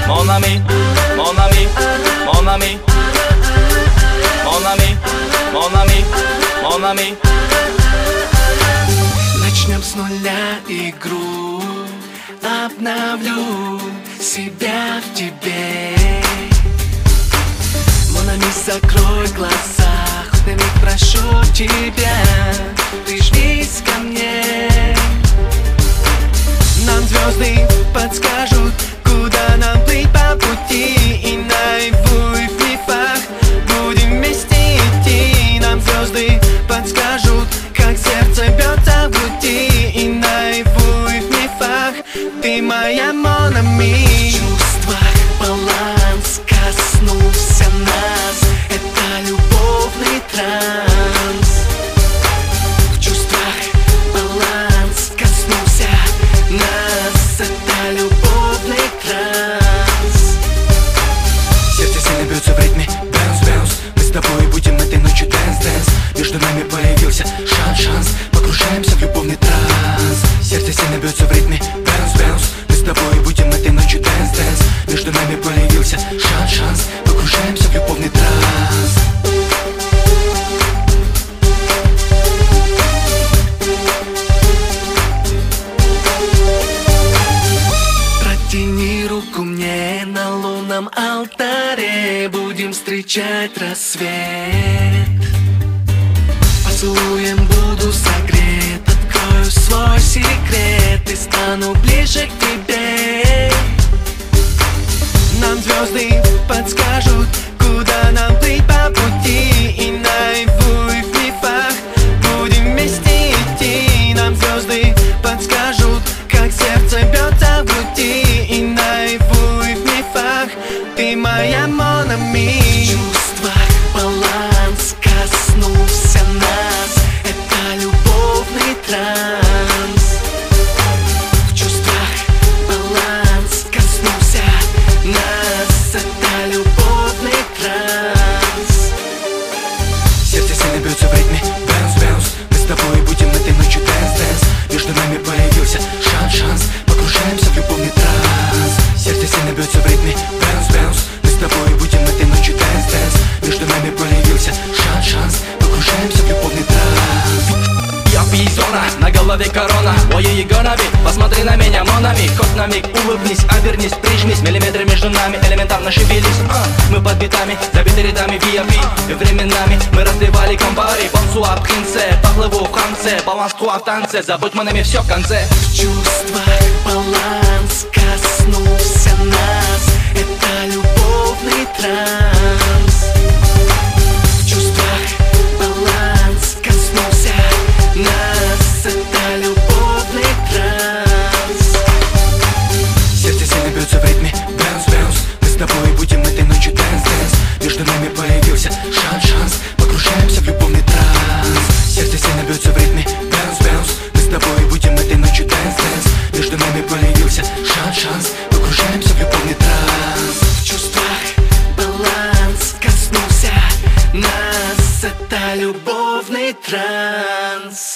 mon ami, mon ami, mon ami, mon ami, mon ami, mon ami. Начнем с нуля игру, обновлю себя в тебе. Mon ami, закрой глаза, хоть на миг прошу тебя, прижмись ко мне. Нам звезды подскажут, куда нам плыть по пути, и наяву и в мифах будем вместе идти. Нам звезды подскажут, как сердце бьется в груди, и наяву и в мифах ты моя mon ami. В чувствах баланс коснулся нас, это любовный транс. В чувствах баланс коснулся нас, это любовный транс. Сердце сильно бьется в ритме bounce-bounce. Мы с тобой будем этой ночью dance-dance. Между нами появился шанс-шанс, погружаемся в любовный транс. Сердце сильно бьется в ритме bounce-bounce. Мы с тобой будем этой ночью dance-dance. Между нами появился шанс-шанс, погружаемся в любовный транс. Протяни руку мне на лунном алтаре, будем встречать рассвет. Поцелуем буду согрет, открою свой секрет и стану ближе к тебе. Нам звезды подскажут, куда нам плыть по пути, и наяву и в мифах будем вместе идти. Нам звезды подскажут, как сердце бьется в груди, и наяву и в мифах ты моя mon ami. В чувствах баланс коснулся нас, это любовный транс. В чувствах баланс коснулся нас, это любовный транс. Сердце сильно бьется в ритме bounce-bounce. Мы с тобой будем этой ночью dance-dance. Между нами появился шанс-шанс, погружаемся в любовный транс. Сердце сильно бьется в ритме bounce-bounce. Мы с тобой будем этой ночью dance-dance. Между нами появился шанс-шанс, погружаемся в любовный транс. Я зона, на голове корона, ой-ой-ой, gonna be. Посмотри на меня, mon ami, хоть на миг улыбнись, обернись, прижмись. Миллиметры между нами, элементарно шевелись. Мы под битами, забиты рядами VIP. И временами мы разливали камбари. Бонсуа, принце, поплыву в конце. Баланс в танце, забудь mon ami, все в конце. В чувствах баланс коснулся нас, это любовный транс. В чувствах баланс коснулся нас, это любовный транс. Сердце сильно бьется в ритме bounce-bounce. Мы с тобой будем этой ночью dance-dance. Между нами появился шанс-шанс, погружаемся в любовный транс. Сердце сильно бьется в ритме bounce-bounce. Мы с тобой будем этой ночью dance-dance. Между нами появился шанс-шанс, погружаемся в любовный транс. В чувствах баланс коснулся нас, это любовный транс.